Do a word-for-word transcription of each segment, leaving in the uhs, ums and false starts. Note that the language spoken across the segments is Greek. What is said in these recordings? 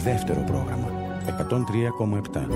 Δεύτερο πρόγραμμα εκατόν τρία κόμμα επτά.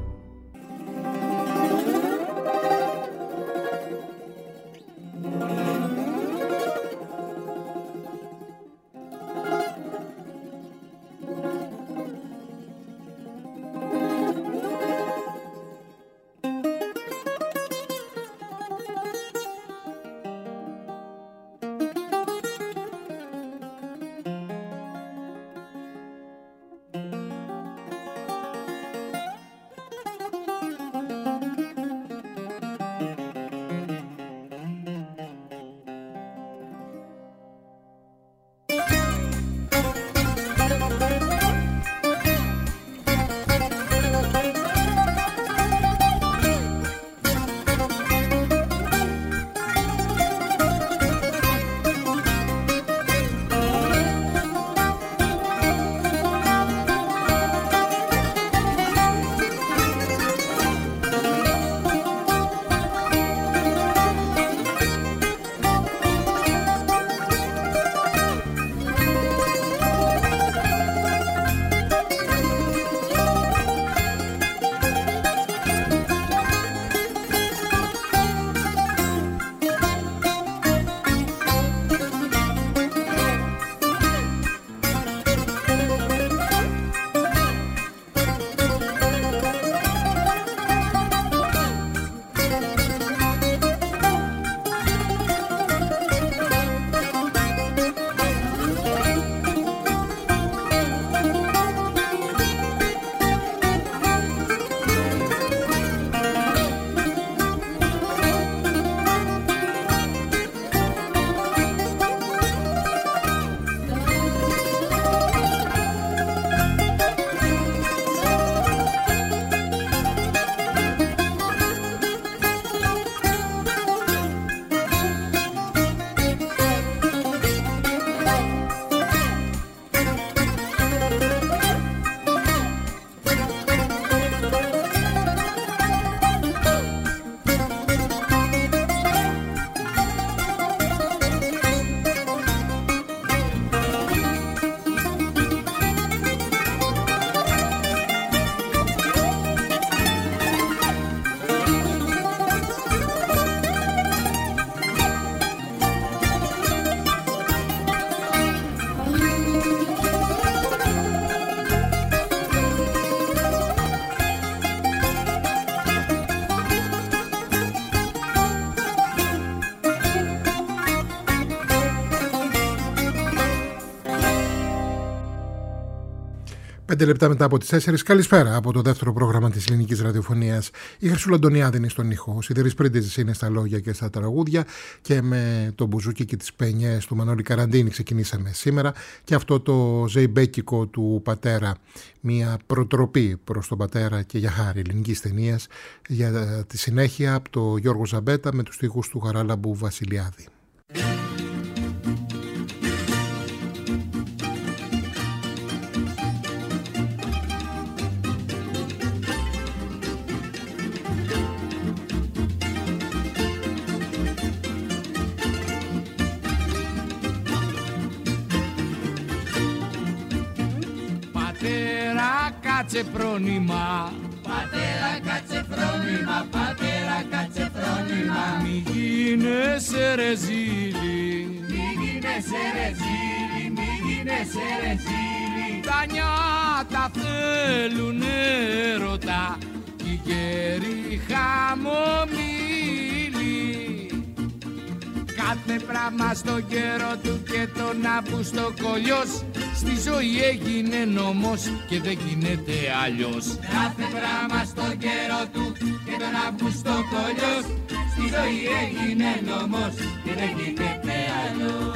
Πέντε λεπτά μετά από τις τέσσερις, καλησπέρα από το δεύτερο πρόγραμμα της ελληνικής ραδιοφωνίας. Η Χρυσούλα Αντωνιάδη είναι στον ήχο, ο Σιδηρής Πρίντεζης είναι στα λόγια και στα τραγούδια και με το μπουζούκι και τις πενιές του Μανώλη Καραντίνη ξεκινήσαμε σήμερα και αυτό το ζεϊμπέκικο του πατέρα, μια προτροπή προς τον πατέρα και για χάρη ελληνικής ταινίας, για τη συνέχεια από το Γιώργο Ζαμπέτα με τους στίχους του Χαράλαμπου Βασιλιάδη. Κάτσε φρόνημα, πατέρα κάτσε φρόνημα, πατέρα κάτσε φρόνημα. Μη γίνεσαι ρεζίλι, μη γίνεσαι ρεζίλι, μη γίνεσαι ρεζίλι. Τα νιάτα θέλουν έρωτα κι οι γέροι χαμομήλι. Κάθε πράγμα στον καιρό του και τον Αύγουστο κολλιός, στη ζωή έγινε νόμος και δεν γίνεται αλλιώς. Κάθε πράγμα στον καιρό του και τον Αύγουστο κολλιός, στη ζωή έγινε νόμος και δεν γίνεται αλλιώς.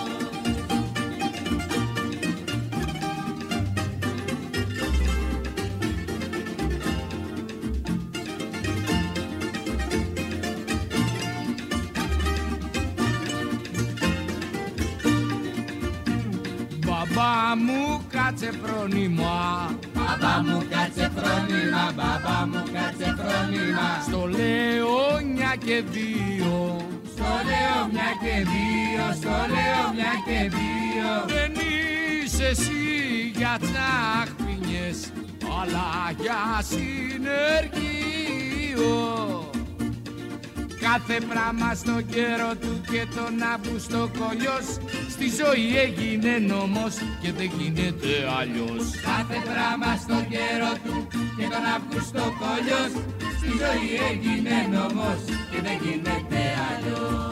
Μπαμπά μου κάτσε φρόνημα, μπαμπά μου κάτσε φρόνημα, μπαμπά μου κάτσε φρόνημα. Στο λέω μια και δύο, στο λέω μια και δύο, στο λέω μια και δύο. Δεν είσαι εσύ για τσαχπινιές μάχες, αλλά για συνεργείο. Κάθε πράγμα στον καιρό του και τον Αύγουστο κολλιός, στη ζωή έγινε νόμος και δεν γίνεται αλλιώς. Κάθε πράγμα στον καιρό του και τον Αύγουστο κολλιός, στη ζωή έγινε νόμος και δεν γίνεται αλλιώς.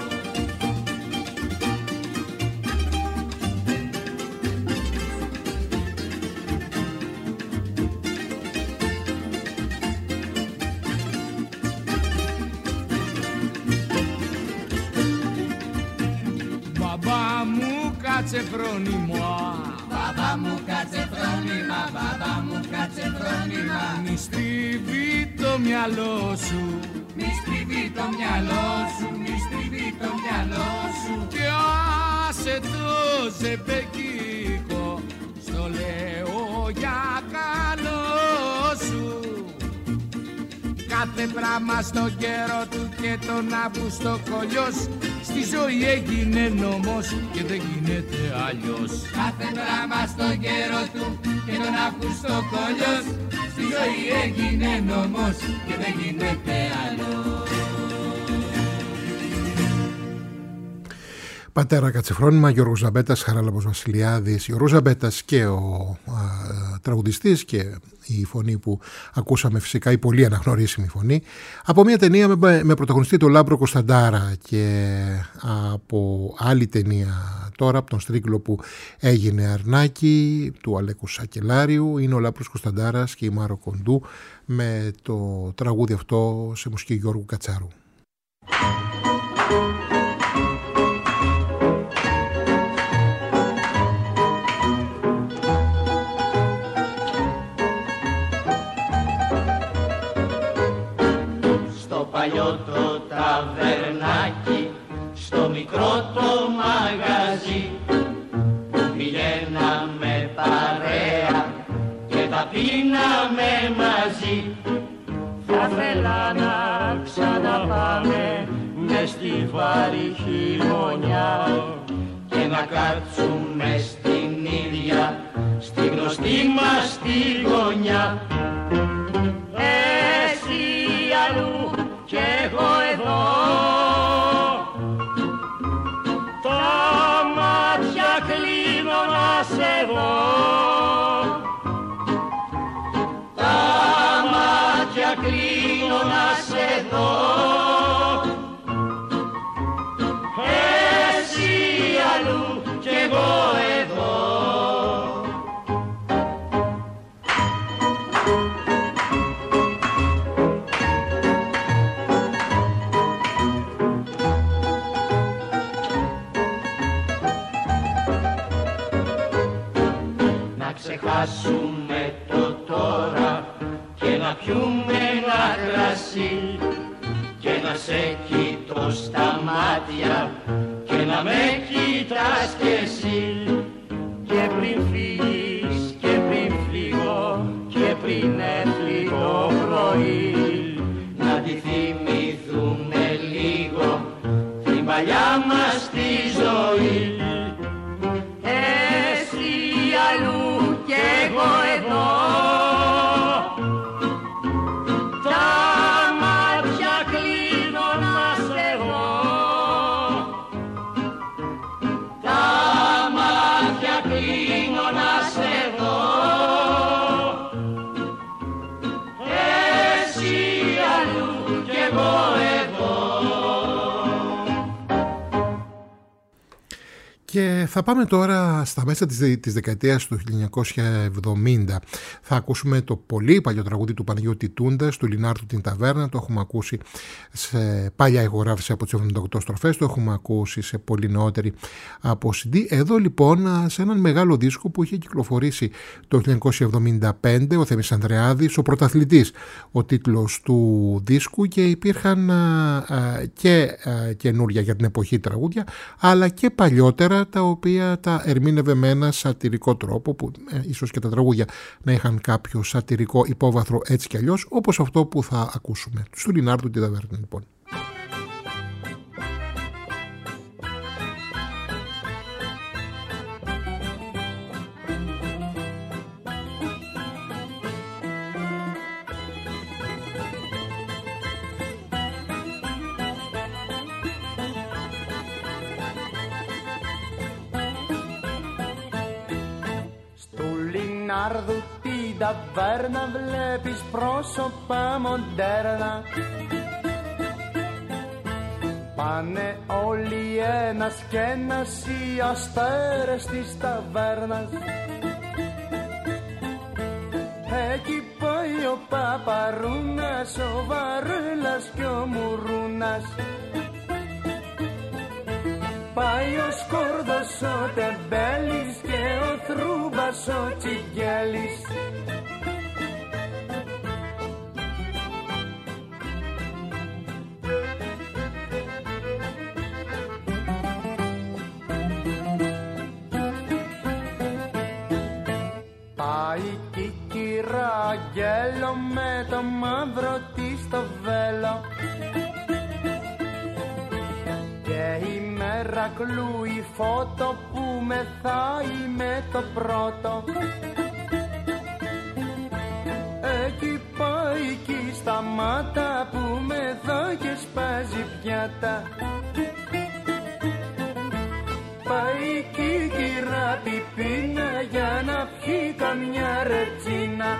Μπαμπά μου κάτσε φρόνημα, μπαμπά μου κάτσε φρόνημα, μπαμπά μου κάτσε φρόνημα. μη στριβεί το μυαλό σου, μη στριβεί το μυαλό σου, μη στριβεί το μυαλό σου. και άσε το ζεμπεκίκο, στο λέω για καλό σου. Κάθε πράγμα στον καιρό του και τον Αύγουστο κολλιός, στη ζωή έγινε νόμος και δεν γίνεται αλλιώς. Κάθε πράγμα στον καιρό του και τον Αύγουστο κολλιός, στη ζωή έγινε νόμος και δεν γίνεται αλλιώς. Πατέρα Κατσεφρόνημα, Γιώργος Ζαμπέτας, Χαράλαμπος Βασιλιάδης. Γιώργος Ζαμπέτας και ο α, τραγουδιστής και η φωνή που ακούσαμε, φυσικά η πολύ αναγνωρίσιμη φωνή, από μια ταινία με, με πρωταγωνιστή τον Λάμπρο Κωνσταντάρα, και από άλλη ταινία τώρα, από τον Στρίκλο που έγινε Αρνάκι, του Αλέκου Σακελάριου, είναι ο Λάμπρος Κωνσταντάρας και η Μάρο Κοντού με το τραγούδι αυτό σε μουσική Γιώργου Κατσάρου. Παλιό το ταβερνάκι, στο μικρό το μαγαζί, πηγαίναμε παρέα και τα πίναμε μαζί. Θα θέλα να ξαναπάμε μες στη βάρη χειμωνιά και να κάτσουμε στην ίδια, στη γνωστή μας τη γωνιά. Εσύ αλλού κι εγώ εδώ, τα μάτια κλείνω να σε δω, τα μάτια κλείνω να σε δω. Εσύ αλλού κι εγώ εδώ. Ξεχάσουμε το τώρα και να πιούμε ένα κρασί και να σε κοιτώ στα μάτια και να με κοιτάς κι εσύ. Και πριν φύγεις και πριν φύγω και πριν έρθει το πρωί, να τη θυμηθούμε λίγο την παλιά μας τη ζωή. Εσύ αλλού κι εγώ εδώ, τα μάτια κλείνω να σε δω, τα μάτια κλείνω να σε δω. Εσύ αλλού κι εγώ εδώ. Και θα πάμε τώρα στα μέσα της, της δεκαετίας του χίλια εννιακόσια εβδομήντα. Θα ακούσουμε το πολύ παλιό τραγούδι του Παναγιώτη Τούντας, του Λινάρτου την Ταβέρνα. Το έχουμε ακούσει σε παλιά ηχογράφηση από τις εβδομήντα οκτώ στροφές. Το έχουμε ακούσει σε πολύ νεότερη από σι ντι. Εδώ λοιπόν σε έναν μεγάλο δίσκο που είχε κυκλοφορήσει το χίλια εννιακόσια εβδομήντα πέντε, ο Θέμης Ανδρεάδης, ο Πρωταθλητής, ο τίτλος του δίσκου, και υπήρχαν α, α, και α, καινούρια για την εποχή τραγούδια, αλλά και παλιότερα, τα οποία τα ερμήνευε με ένα σατυρικό τρόπο, που ε, ίσως και τα τραγούδια να είχαν κάποιο σατυρικό υπόβαθρο έτσι κι αλλιώς, όπως αυτό που θα ακούσουμε, του Λινάρτου την Ταβέρνα λοιπόν. Λινάρδου την ταβέρνα βλέπεις πρόσωπα μοντέρνα. Πάνε όλοι ένας κι ένας οι αστέρες της ταβέρνας. Εκεί πάει ο Παπαρούνας, ο Βαρέλας κι ο Μουρούνας. Πάει ο Σκόρδος, ο Τεμπέλης και ο Θρούμπας, ο Τσιγκέλης. Πάει κι η κύρα Αγγέλο με το μαύρο της το βέλο. Και η Μερακλού η φώτο που μεθάει με το πρώτο. Εκεί πάει κι στα μάτα που μεθάει και σπάζει πιάτα. Πάει κι η κύρα Πιπίνα για να πιει καμιά ρετσίνα.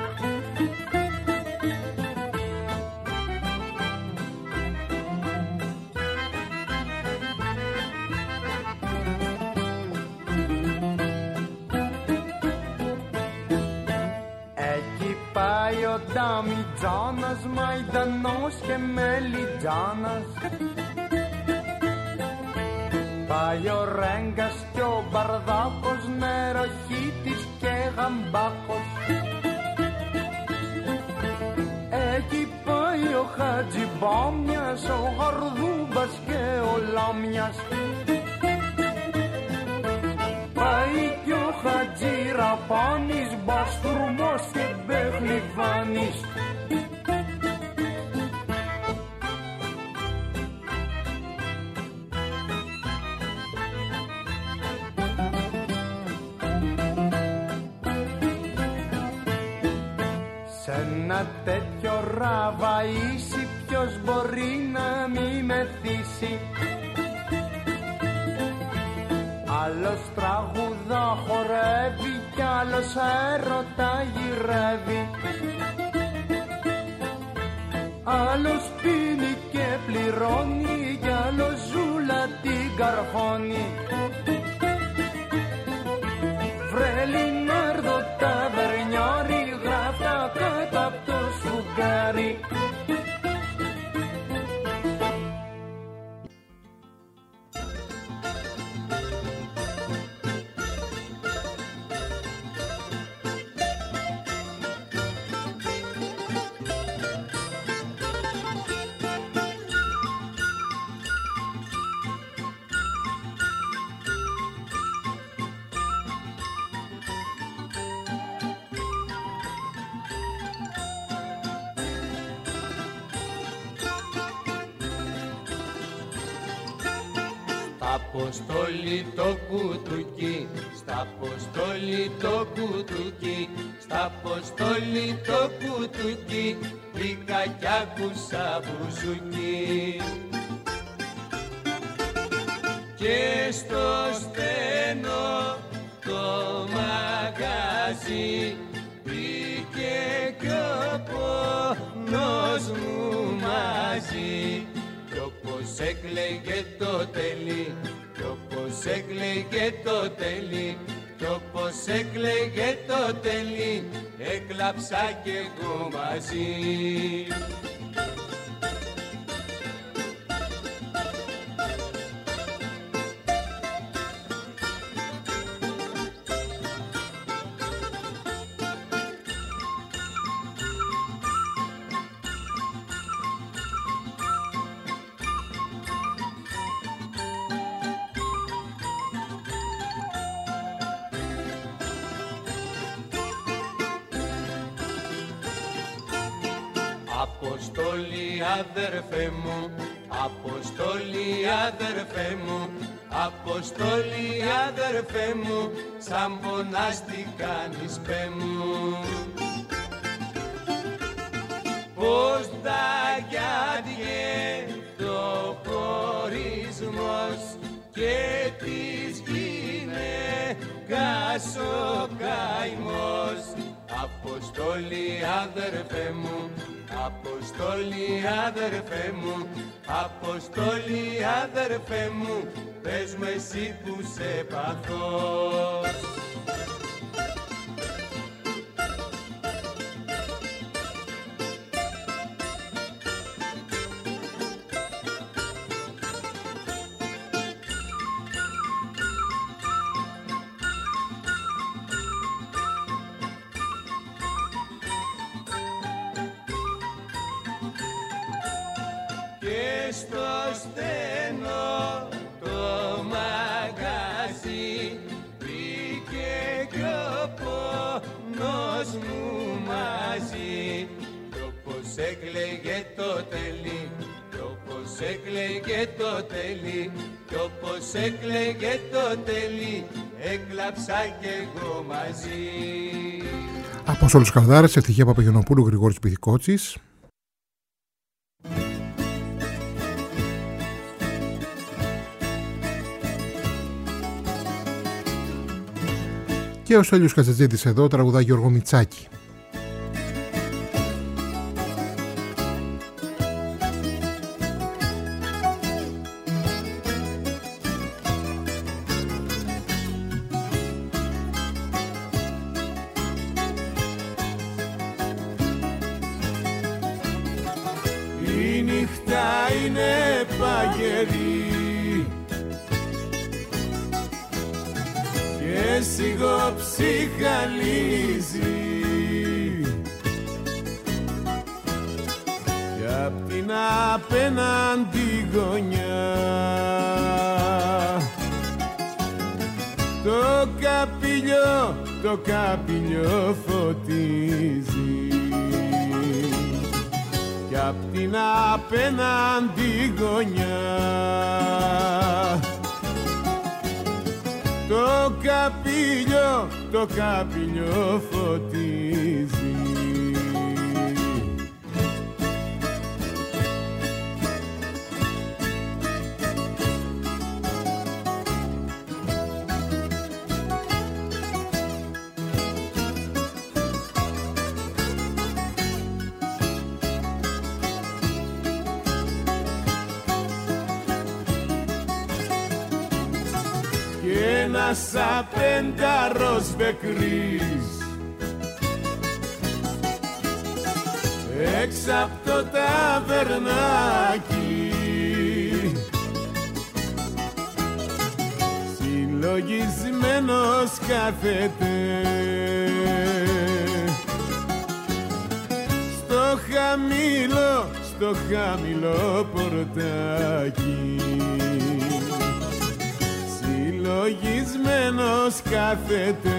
Εκεί πάει ο Νταμιτζάνας, Μαϊντανός και Μελιτζάνας. Πάει ο Ρέγκας κι ο Μπαρδάκος, νεροχύτης και γαμπάκος. Εκεί πάει ο Χατζιμπάμιας, ο Γαρδούμπας και ο Λάμιας. Πάει κι ο Χατζιραπάνης, Μπαστούρμος και Μπεχλιβάνης. Ένα τέτοιο ραβαΐσι ποιος μπορεί να μη μεθύσει. Άλλος τραγουδά χορεύει κι άλλος έρωτα γυρεύει. Άλλος πίνει και πληρώνει κι άλλος ζούλα την καρφώνει. Βρε Λινάρδο ταβερνιάρη, γράφτα κάτω απ' το σφουγγάρι. Αποστόλη το κουτουκί, στα Αποστόλη το κουτουκί, στα Αποστόλη το κουτουκί, βρήκα κι άκουσα μπουζουκί. Και στο στενό το μαγαζί μπήκε κι ο πόνος μου μαζί. Κι όπως έκλαιγε το τελί, κι όπως έκλαιγε το τελί, κι όπως έκλαιγε το τελί, έκλαψα κι εγώ μαζί. Αποστόλη αδερφέ μου, Αποστόλη αδερφέ μου, Αποστόλη αδερφέ μου, σαν πονάς τι κάνεις πέ μου. Πώς θα γιάδιε το χωρισμός και της γυναίκας μας ο καημός. Αποστόλη αδερφέ μου, Αποστόλη αδερφέ μου, Αποστόλη αδερφέ μου, πες μου εσύ που σε παθώ. Στο στενό το μαγαζί μπήκε κι ο πόνος μου μαζί. Κι όπως έκλαιγε το τέλει, κι όπως έκλαιγε το τέλει, κι όπως έκλαιγε το τέλει, έκλαψα κι εγώ μαζί. Απόστολος Καρδάρας, Ευτυχία Παπαγιαννοπούλου, Γρηγόρης Πυθικότσης. Και ο Στέλιος Καζατζίδης εδώ, τραγουδά Γιώργο Μητσάκη. Η νύχτα είναι παγερή και σιγοψυχαλίζει κι απ' την απέναντι γωνιά το καπηλιό, το καπηλιό φωτίζει κι απ' την απέναντι γωνιά το καπηλιό, το καπηλιό φωτίζει. Ένας απένταρος μπεκρής έξω απ' το ταβερνάκι συλλογισμένος κάθεται στο χαμηλό, στο χαμηλό πορτάκι συλλογισμένος κάθεται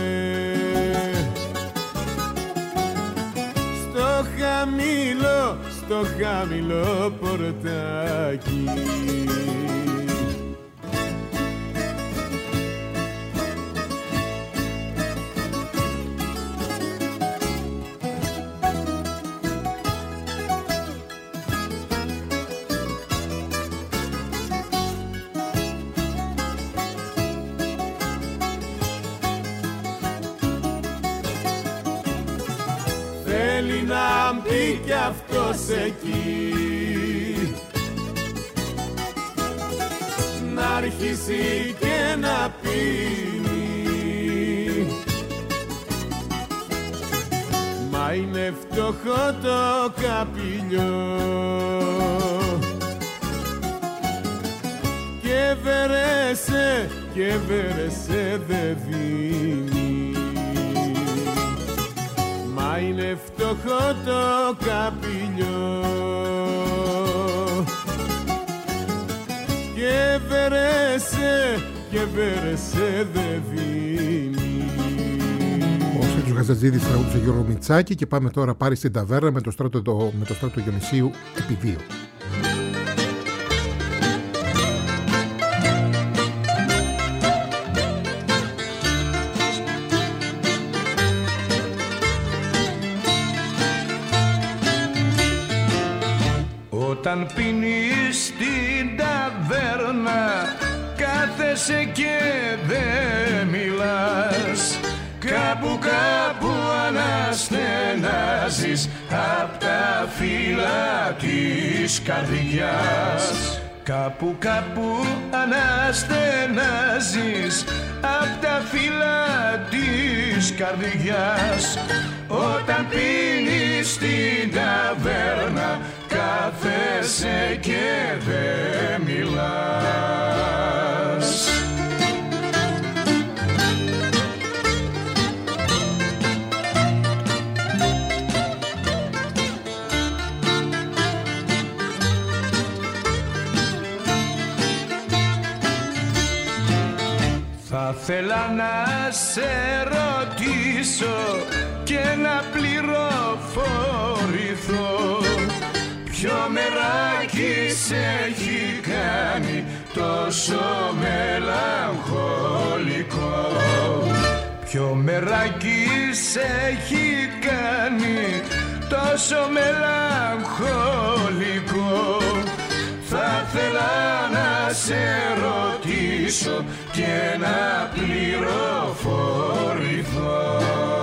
στο χαμηλό, στο χαμηλό πορτάκι. Να μπει κι αυτός εκεί να αρχίσει και να πίνει, μα είναι φτωχό το καπηλιό και βερέσε, και βερέσε δε δίνει, μα είναι φτωχό το καπηλιό και βερέσε, και βερέσε δε δίνει. Ο Στέλιος Καζατζίδης τραγούδισε Γιώργο Μητσάκη και πάμε τώρα πάλι στην ταβέρνα με το Στράτο, το, με το Στράτο Διονυσίου επί δύο. Όταν πίνεις στην ταβέρνα κάθεσαι και δεν μιλάς, Κάπου κάπου αναστενάζεις απ' τα φύλλα της καρδιάς. Κάπου κάπου αναστενάζεις απ' τα φύλλα της καρδιάς. Όταν πίνεις στην ταβέρνα κάθεσαι και δεν μιλάς. Θα θέλα να σε ρωτήσω και να πληροφορηθώ, ποιο μεράκι σε έχει κάνει τόσο μελαγχολικό. Ποιο μεράκι σε έχει κάνει τόσο μελαγχολικό. Θα θέλα να σε ρωτήσω και να πληροφορηθώ.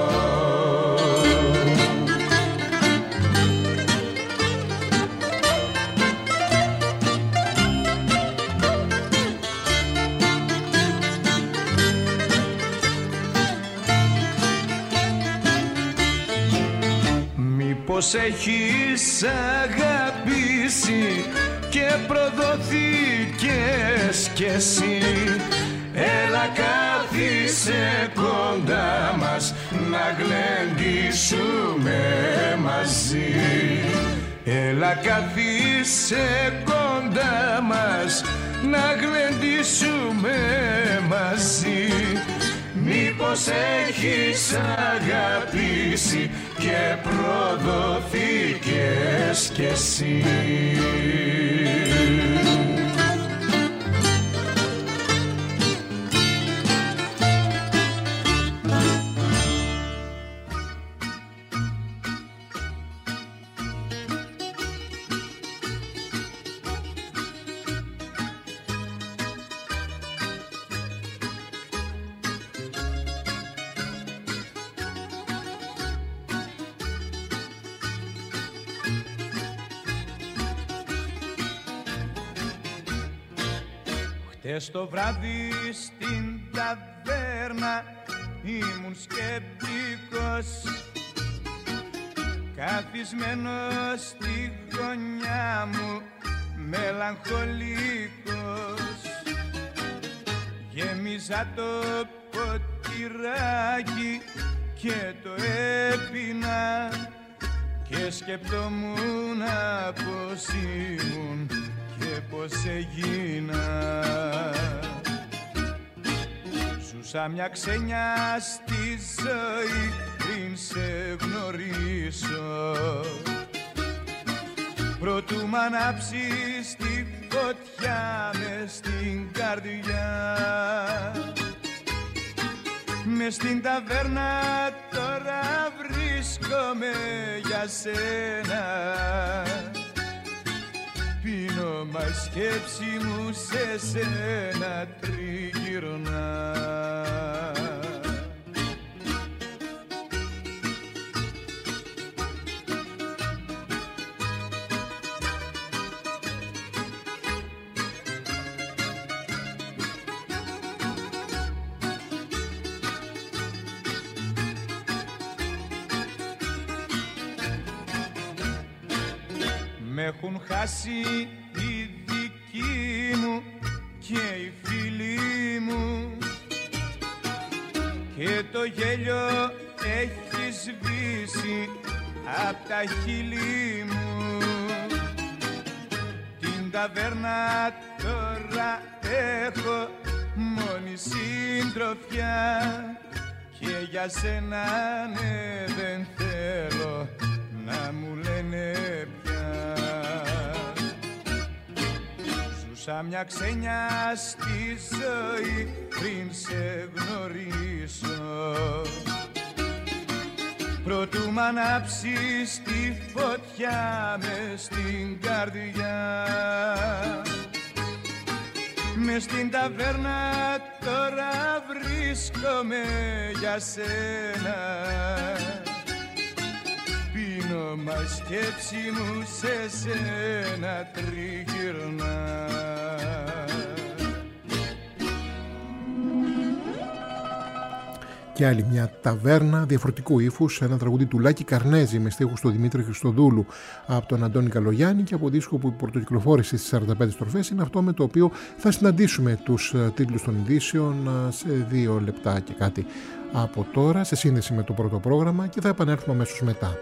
Μήπως έχεις αγαπήσει και προδοθήκες κι εσύ. Έλα κάθισε κοντά μας να γλεντήσουμε μαζί. Έλα κάθισε κοντά μας να γλεντήσουμε μαζί. Μήπως έχεις αγαπήσει και προδοθήκες κι εσύ. Χτες το βράδυ στην ταβέρνα ήμουν σκεπτικός, καθισμένος στη γωνιά μου μελαγχολικός. Γέμιζα το ποτηράκι και το έπινα και σκεπτόμουν πως ήμουν και πως έγινα. Ζούσα μια ξένια στη ζωή πριν σε γνωρίσω, προτού μ' ανάψεις τη φωτιά μες στην καρδιά. Μες στην ταβέρνα τώρα βρίσκομαι για σένα, πίνω μα η σκέψη μου σε σένα τριγυρνά. Μ' έχουν χάσει οι δικοί μου και οι φίλοι μου και το γέλιο έχει σβήσει απ' τα χείλη μου. Την ταβέρνα τώρα έχω μόνη συντροφιά και για σένα ναι δεν θέλω να μου λένε πια. Ζούσα μια ξένια στη ζωή πριν σε γνωρίσω, προτού μ' ανάψεις τη φωτιά μες στην καρδιά. μες στην ταβέρνα τώρα βρίσκομαι για σένα. Πίνω μα σκέψη μου σε σένα τριγυρνά. Και άλλη μια ταβέρνα διαφορετικού ύφους, ένα τραγούδι του Λάκη Καρνέζη με στίχους του Δημήτρη Χριστοδούλου από τον Αντώνη Καλογιάννη και από δίσκο που πρωτοκυκλοφόρησε στις σαράντα πέντε στροφές. Είναι αυτό με το οποίο θα συναντήσουμε τους τίτλους των ειδήσεων σε δύο λεπτά και κάτι από τώρα, σε σύνδεση με το πρώτο πρόγραμμα, και θα επανέλθουμε αμέσως μετά.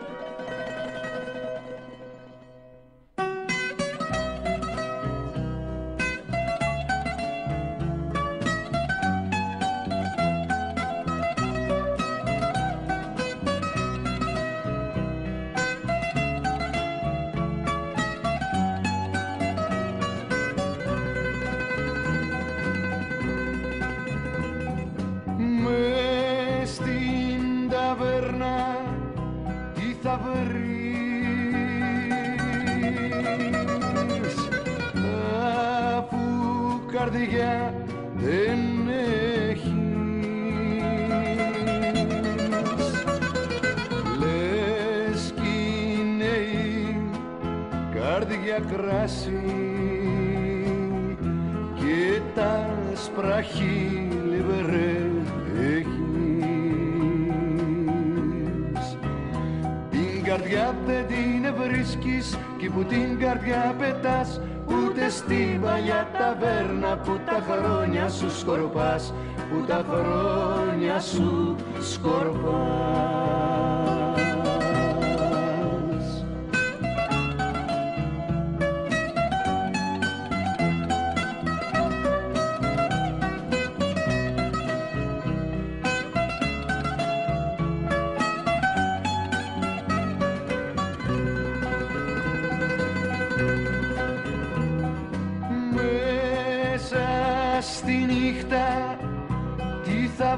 Που τα χρόνια σου σκορπάς, που τα χρόνια σου σκορπάς. Στη νύχτα τι θα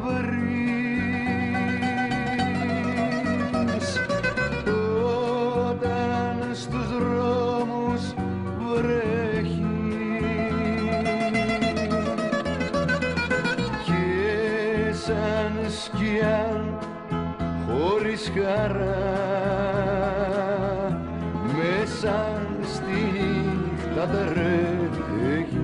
βρεις όταν στους δρόμους βρέχει και σαν σκιά χωρίς χαρά μέσα στη νύχτα τρέχει.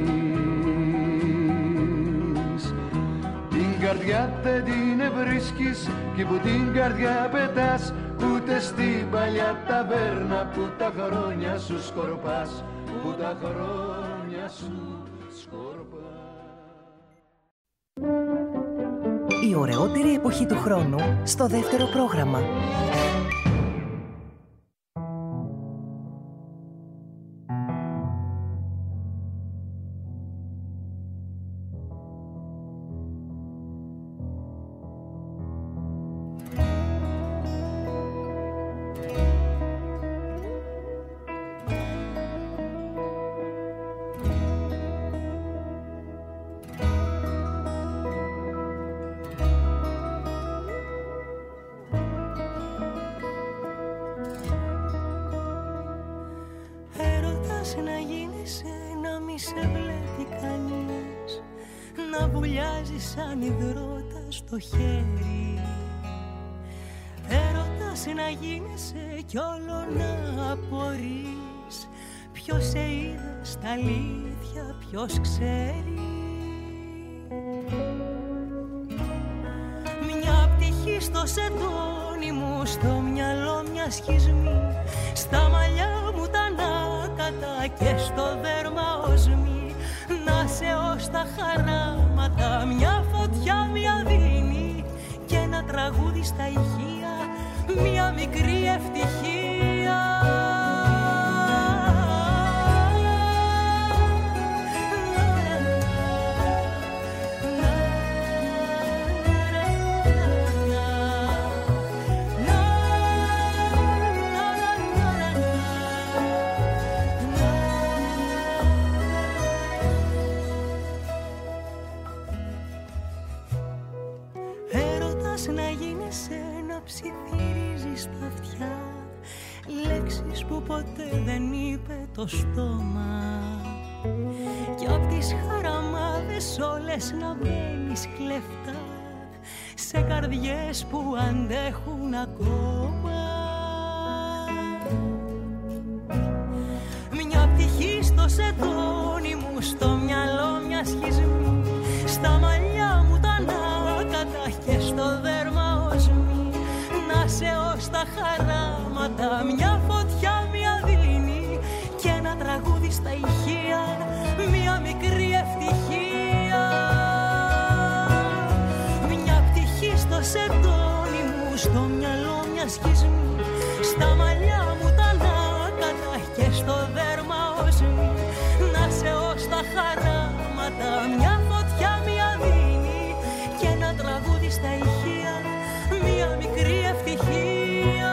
Καρδιά δεν την βρίσκεις και που την καρδιά πετάς, ούτε στην παλιά ταβέρνα που τα χρόνια σου σκορπάς, που τα χρόνια σου σκορπάς. Η ωραιότερη εποχή του χρόνου στο δεύτερο πρόγραμμα. σαν υδρότα στο χέρι. Έρωτας να γίνεσαι κι όλο να απορείς. Ποιος σε είδε στα αλήθεια, ποιος ξέρει. Μια πτυχή στο σεντόνι μου, στο μυαλό μια σχισμή. Στα μαλλιά μου τα ανάκατα και στο δέρμα οσμή. Να σε ως τα χαράματα, μια φωτιά μια δίνει. Και ένα τραγούδι στα ηχεία, μια μικρή ευτυχία. Να γίνεσαι, να ψιθυρίζεις τα αυτιά, λέξεις που ποτέ δεν είπε το στόμα. κι απ' τις χαραμάδες όλες να μπαίνεις κλεφτά σε καρδιές που αντέχουν ακόμα. Μια πτυχή στο σεντόνι μου, στο μυαλό μια σχισμή, στα μαλλιά μου τα νάκατα και στο δέρμα οσμή. Να σε ως τα χαράματα, μια φωτιά, μια δειλινή και ένα τραγούδι στα ηχεία, μια μικρή ευτυχία. Μια πτυχή στο σεντόνι μου, στο μυαλό μια σχισμή, στα μαλλιά μου τα νάκατα και στο δέρμα οσμή. Να σε ως τα χαράματα, μια φωτιά, μια δειλινή και ένα τραγούδι στα ηχεία, μια μικρή ευτυχία.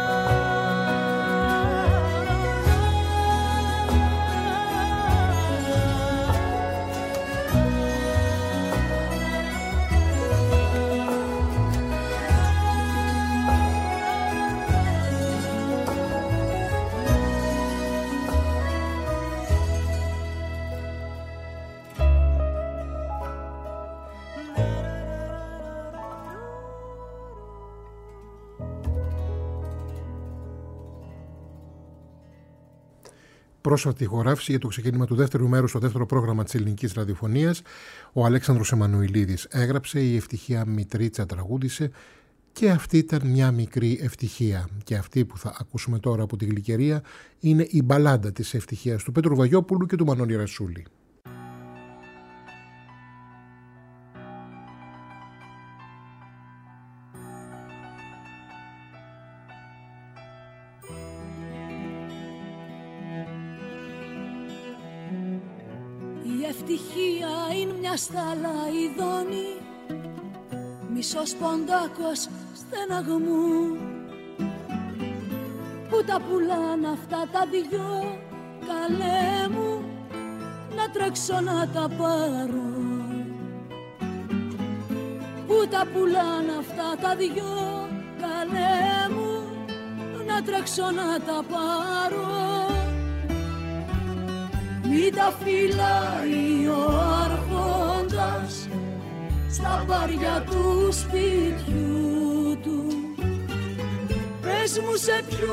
Πρόσφατη ηχογράφηση για το ξεκίνημα του δεύτερου μέρου στο δεύτερο πρόγραμμα της ελληνικής ραδιοφωνίας. Ο Αλέξανδρος Εμμανουηλίδης έγραψε, η Ευτυχία Μητρίτσα τραγούδισε και αυτή ήταν μια μικρή ευτυχία. Και αυτή που θα ακούσουμε τώρα από τη Γλυκερία είναι η μπαλάντα της ευτυχίας του Πέτρου Βαγιόπουλου και του Μανώλη Ρασούλη. Ευτυχία είναι μια στάλα ειδώνη, μισός ποντάκος στεναγμού, που τα πουλάν αυτά τα δυο, καλέ μου, να τρέξω να τα πάρω. Που τα πουλάν αυτά τα δυο, καλέ μου, να τρέξω να τα πάρω. Μη τα φυλάει ο άρχοντας στα μπάρια του σπιτιού του. Πες μου σε ποιο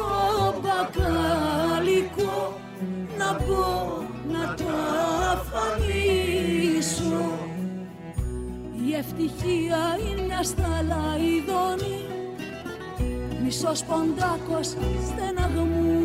μπακαλικό να μπω να τα αφανίσω. Η ευτυχία είναι μια στάλα ειδώνη, μισός ποντάκος στεναγμού.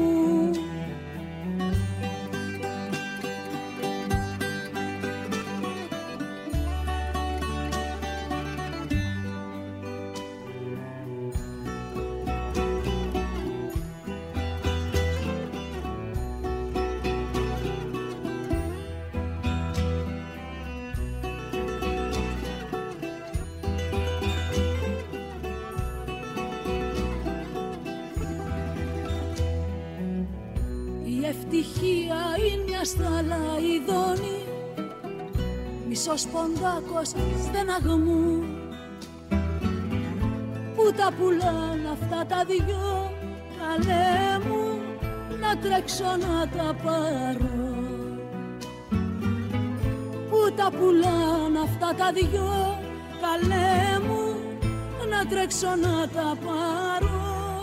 Ευτυχία είναι μια στάλα ειδώνη, μισός ποντάκος στεναγμού, που τα πουλάν αυτά τα δυο, καλέ μου, να τρέξω να τα πάρω. Που τα πουλάν αυτά τα δυο, καλέ μου, να τρέξω να τα πάρω.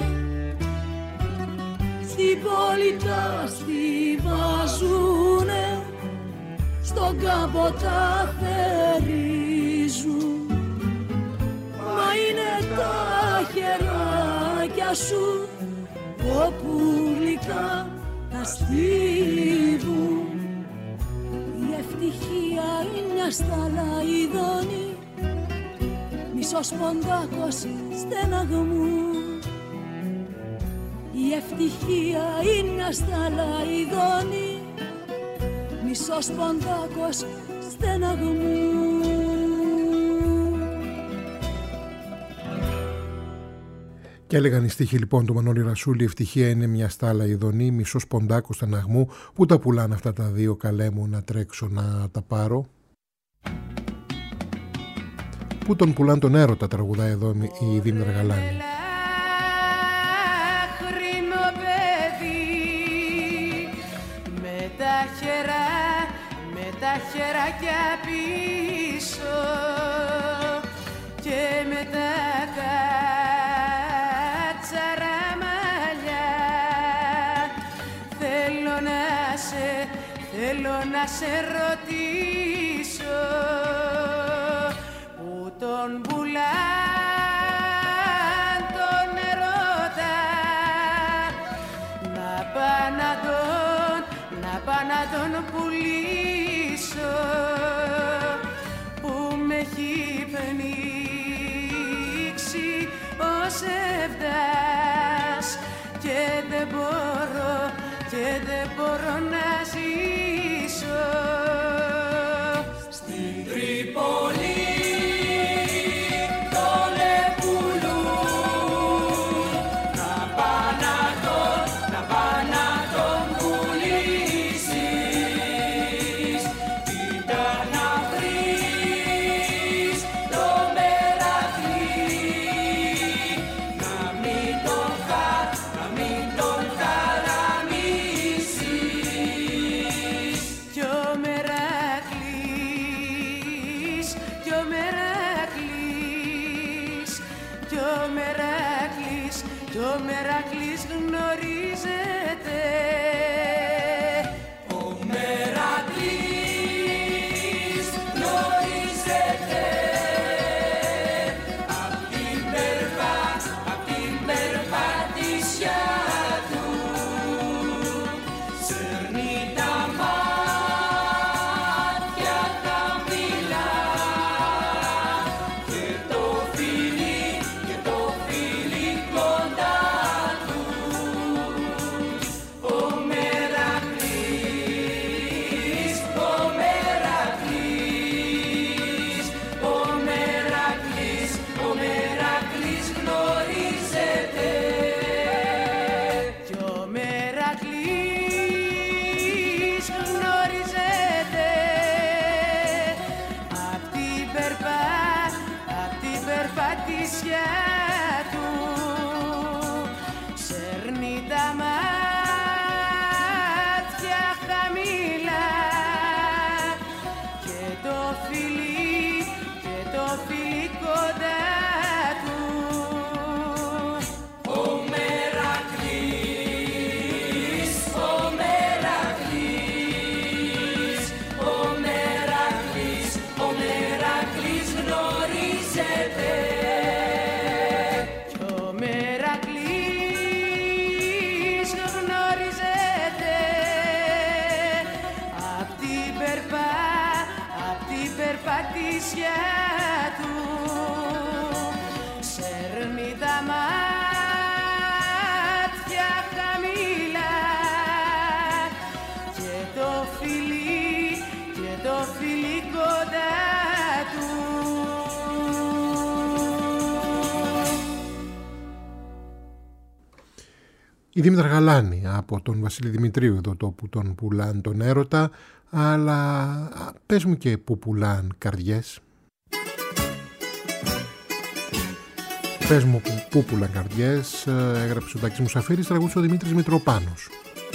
Στην πόλη τα στιβάζουνε, στον κάμπο τα θερίζουν, μα είναι τα χεράκια σου όπου γλυκά τα στίβουν. Η ευτυχία είναι μια στάλα ειδώνη, μισός ποντάκος στεναγμού. Η ευτυχία είναι μια στάλα ειδώνη, μισός ποντάκος στεναγμού. Και έλεγαν οι στίχοι λοιπόν του Μανώλη Ρασούλη, η ευτυχία είναι μια στάλα ειδονή, μισός ποντάκος στεναγμού, που τα πουλάνε αυτά τα δύο, καλέ μου, να τρέξω να τα πάρω. Που τον πουλάνε τον έρωτα, τραγουδάει εδώ η Δήμητρα Γαλάνη. Με τα τα χεράκια πίσω και με τα κάτσαρα μαλλιά. Θέλω να σε, θέλω να σε ρωτήσω που τον πουλάν τον ερώτα, να πάω να τον, να πάω να τον πουλήσω που με έχει πνίξει ο Σεβδάς και δεν μπορώ, και δεν μπορώ να ζήσω στην Τρίπολη. Η Δήμητρα Γαλάνη από τον Βασίλη Δημητρίου εδώ, το που τον πουλάν τον έρωτα, αλλά πες μου και που πουλάν καρδιές. Πες μου που, που πουλάν καρδιές, έγραψε ο Τάκης Μουσαφίρης, τραγούδισε ο Δημήτρης Μητροπάνος.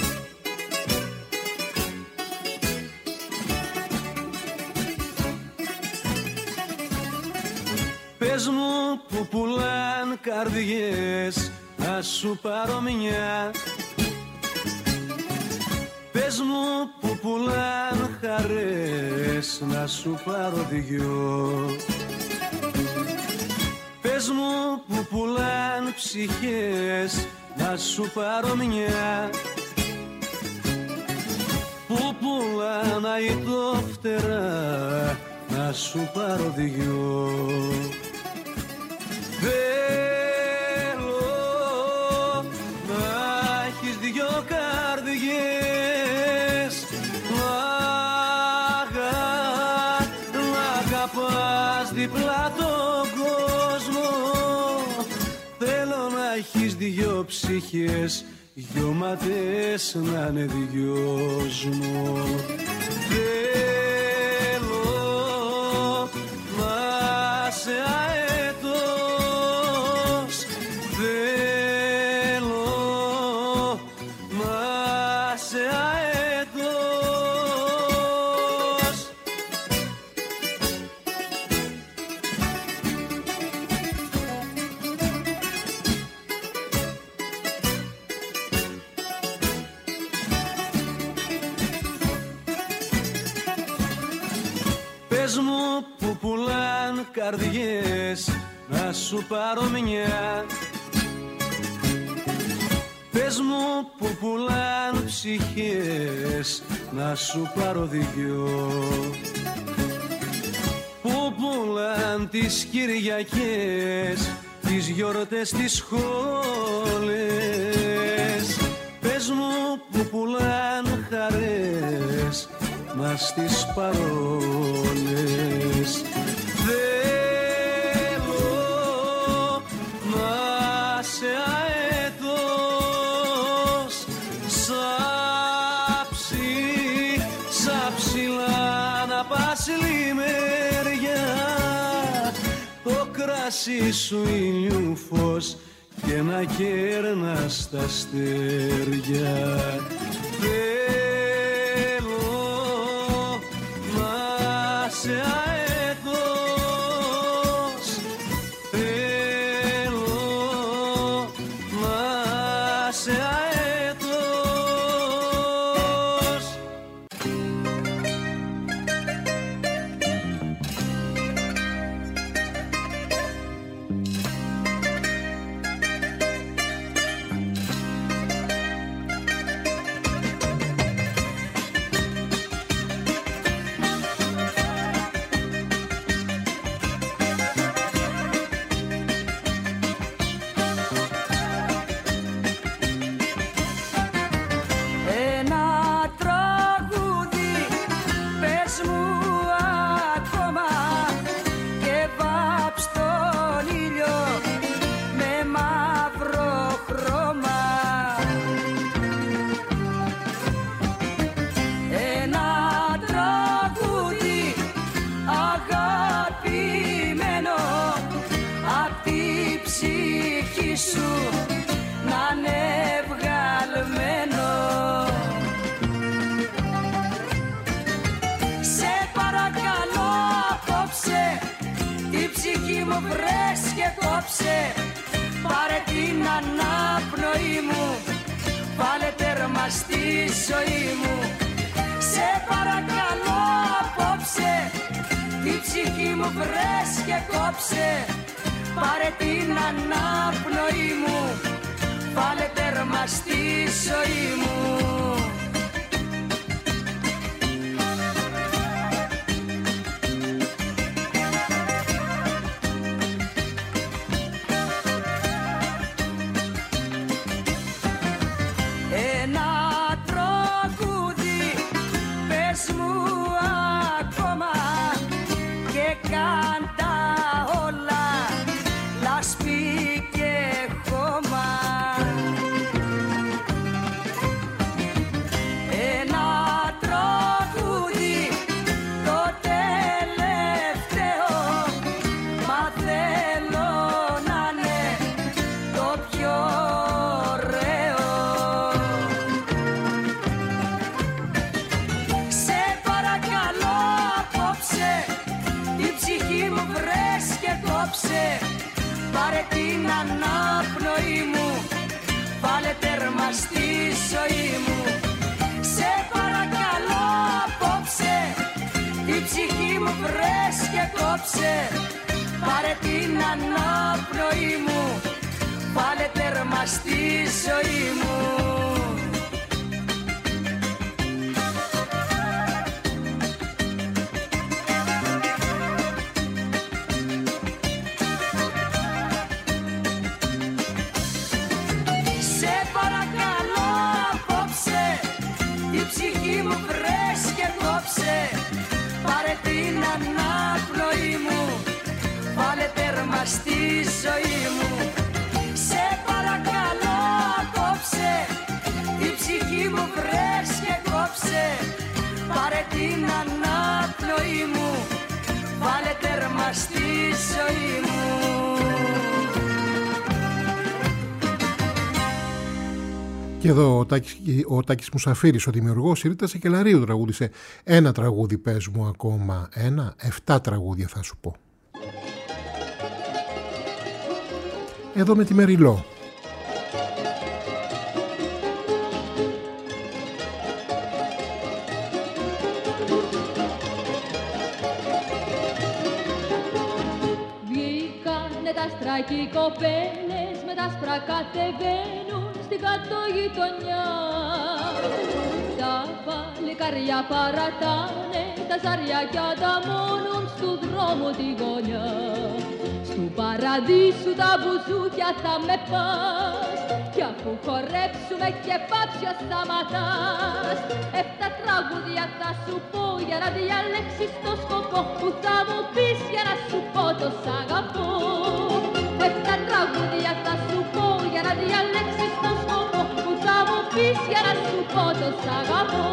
Πες μου που πουλάν καρδιές, να σου πάρω μια. Πες μου που πουλάν χαρές, να σου πάρω δυο. Πες μου που πουλάν ψυχές, να σου πάρω μια. Που πουλάν αητόφτερα, να σου πάρω δυο. Διπλά τον κόσμο θέλω να έχεις δυο ψυχές, δυο ματές να είναι δυόσμο. Θέλω να σε αετός, θέλω να σε αετός. Πες μου που πουλάν καρδιές, να σου πάρω μια. Πες μου που πουλάν ψυχές, να σου πάρω δυο. Που πουλάν τις Κυριακές, τις γιορτές, τις σχόλες. Πες μου που πουλάν χαρές, μας τις παρόλες. Θέλω να σε αέτος, σαν ψι, σαν ψηλά να πας λιμέρια, το κράσι σου ήλιου φως και να κέρνας τα αστέρια. Σε αέτος, θέλω να σε αέτος. Βρες και κόψε, πάρε την αναπνοή μου, βάλε τέρμα στη ζωή μου. Σε παρακαλώ απόψε, την ψυχή μου βρες και κόψε, πάρε την αναπνοή μου, βάλε τέρμα στη ζωή μου. Πάρε την αναπνοή μου, βάλε τέρμα στη ζωή μου. Σε παρακαλώ απόψε, την ψυχή μου βρες και κόψε, πάρε την αναπνοή μου, βάλε τέρμα στη ζωή μου. Πάρε την αναπνοή μου, βάλε τέρμα στη ζωή μου. Σε παρακαλώ απόψε, την ψυχή μου βρες και κόψε, πάρε την αναπνοή μου, βάλε τέρμα στη ζωή μου. Και εδώ ο Τάκης, ο Τάκης Μουσαφίρης, ο δημιουργός, η Ρίτα Σακελαρίου τραγούδισε ένα τραγούδι, πες μου ακόμα ένα, εφτά τραγούδια θα σου πω. Εδώ με τη Μεριλό. κι οι κοπέλες με τα άσπρα κατεβαίνουν στην κάτω γειτονιά. Τα παλικάρια παρατάνε, τα ζάρια κι ανταμώνουν στου δρόμου τη γωνιά. Στου παραδείσου τα μπουζούκια θα με πας, κι αφού χορέψουμε και πάψει ο σταματάς. Εφτά τραγούδια θα σου πω για να διαλέξεις το σκοπό που θα μου πεις για να σου πω το σ' αγαπώ. Εφτά τραγούδια θα σου πω για να διαλέξεις το σκοπό που θα μου πεις για να σου πω το σ' αγαπώ.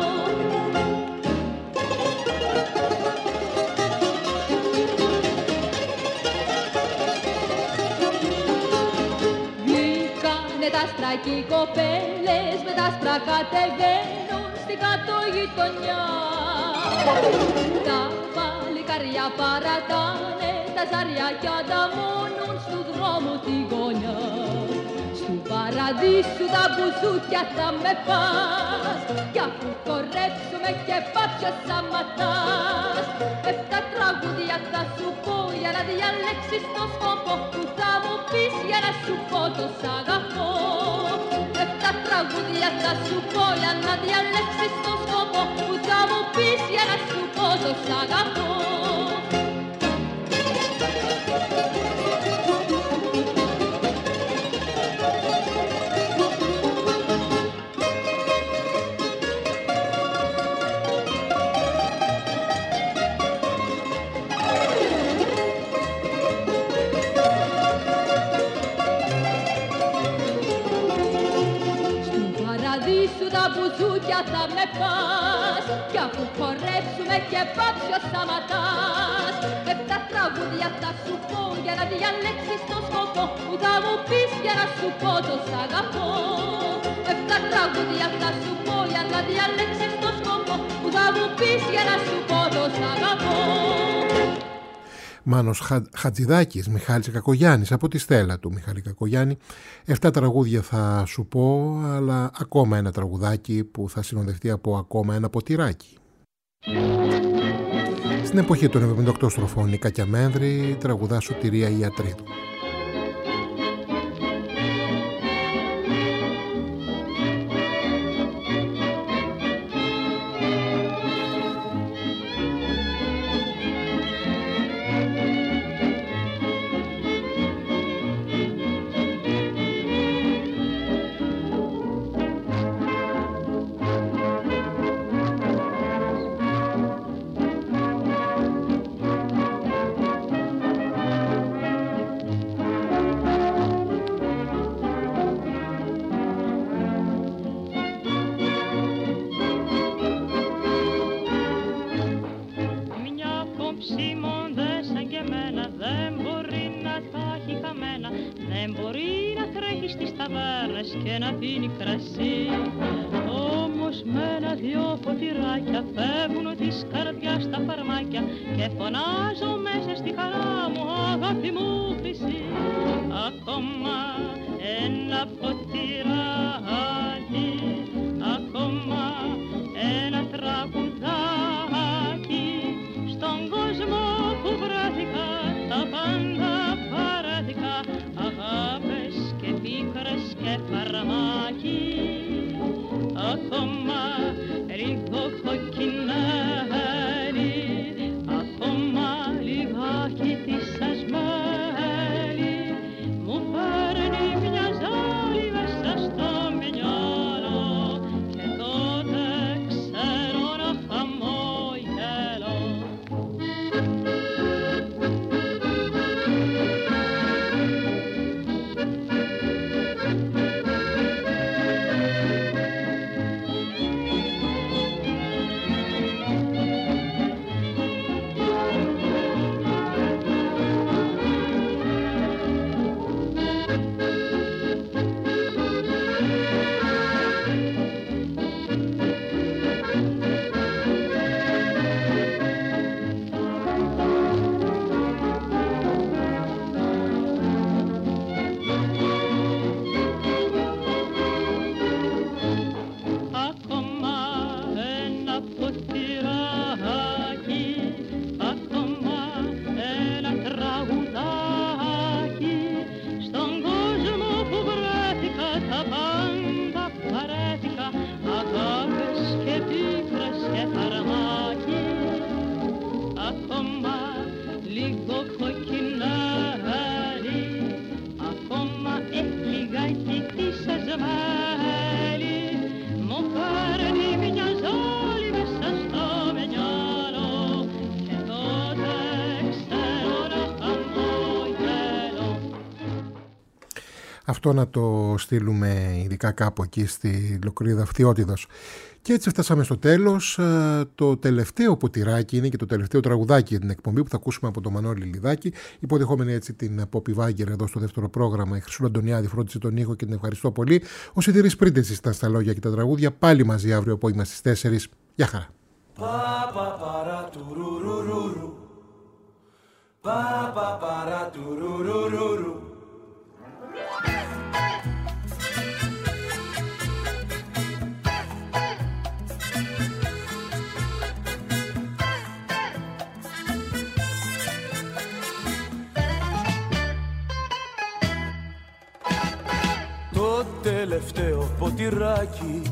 Τα άστρα κι οι κοπέλες με τα άστρα κατεβαίνουν στην κάτω γειτονιά. Τα παλικάρια παρατάνε, τα ζάρια κι ανταμώνουν στου δρόμου τη γωνιά. Στου παραδείσου τα μπουζούκια θα με πας, κι αφού χορέψουμε και πάψει ο σταματάς. Εφτά τραγούδια θα σου πω για να διαλέξεις το σκοπό που θα μου πεις για να σου πω το σ' αγαπώ. Εφτά τραγούδια θα σου πω για να διαλέξεις το σκοπό που θα μου πεις για να σου πω το σ' αγαπώ. Τα μπουζούκια θα με πας, κι αφού χορέψουμε και πάψει ο σταματάς. Εφτά τραγούδια θα σου πω για να διαλέξεις το σκοπό που θα μου πεις για να σου πω το σ' αγαπώ. Εφτά τραγούδια θα σου πω για να διαλέξεις το σκοπό που θα μου πεις για να σου πω το σ' αγαπώ. Μάνος Χα... Χατζηδάκης, Μιχάλης Κακογιάννης, από τη Στέλλα του Μιχάλη Κακογιάννη. Εφτά τραγούδια θα σου πω, αλλά ακόμα ένα τραγουδάκι που θα συνοδευτεί από ακόμα ένα ποτηράκι. Στην εποχή των εβδομήντα οκτώ στροφών η Κακιαμένδρη τραγουδά Σωτηρία Ιατρίδου. αυτό να το στείλουμε ειδικά κάπου εκεί στη Λοκρίδα Φθιώτιδος. Και έτσι φτάσαμε στο τέλος. Το τελευταίο ποτηράκι είναι και το τελευταίο τραγουδάκι για την εκπομπή που θα ακούσουμε από τον Μανώλη Λιδάκη. Υποδεχόμενη έτσι την Πόπη Βάγκερ εδώ στο δεύτερο πρόγραμμα. Η Χρυσούλα Αντωνιάδη φρόντισε τον ήχο και την ευχαριστώ πολύ. Ο Σιδηρής Πρίντεζης ήταν στα λόγια και τα τραγούδια. Πάλι μαζί αύριο απόγευμα στις τέσσερις. Γεια χαρά. Το τελευταίο ποτηράκι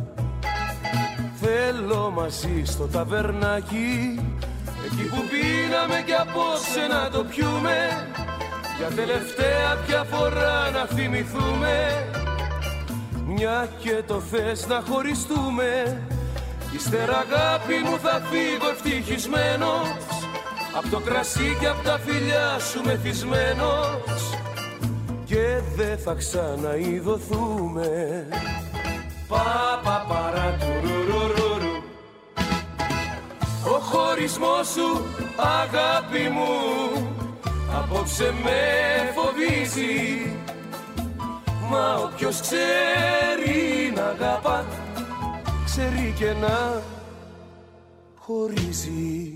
θέλω μαζί στο ταβερνάκι, εκεί που πίναμε κι απόψε να το πιούμε, για τελευταία πια φορά να θυμηθούμε, μια και το θες να χωριστούμε. Ύστερα αγάπη μου θα φύγω ευτυχισμένος, απ' το κρασί και απ' τα φιλιά σου μεθυσμένος, και δεν θα ξαναειδωθούμε. Πα πα παρά τουρουρουρουρου. Ο χωρισμός σου αγάπη μου απόψε με φοβίζει, μα όποιος ξέρει να αγαπά ξέρει και να χωρίζει.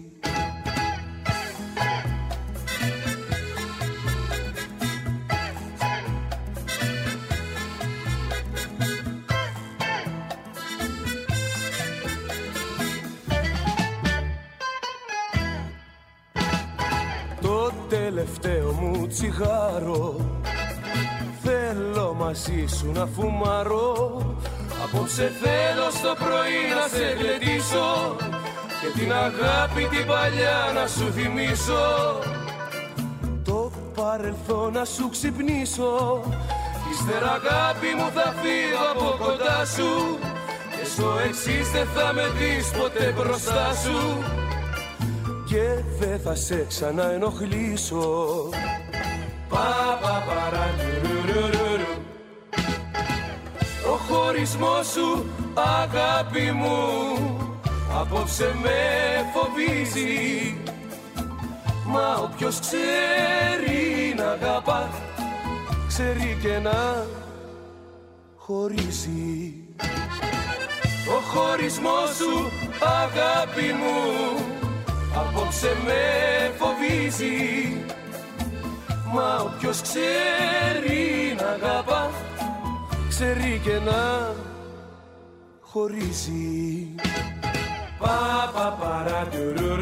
Τελευταίο μου τσιγάρο θέλω μαζί σου να φουμάρω, απόψε θέλω στο πρωί να σε γλεντήσω και την αγάπη την παλιά να σου θυμίσω, το παρελθόν να σου ξυπνήσω. Ύστερα αγάπη μου θα φύγω από κοντά σου και στο εξής δεν θα με δεις ποτέ μπροστά σου, και δεν θα σε ξαναενοχλήσω. Πα πα παρά τουρουρουρουρου. Ο χωρισμός σου αγάπη μου απόψε με φοβίζει, μα όποιος ξέρει να αγαπά ξέρει και να χωρίζει. Ο χωρισμός σου αγάπη μου απόψε με φοβίζει, μα όποιος ξέρει να αγαπά ξέρει και να χωρίζει. Πα πα παρά τουρου.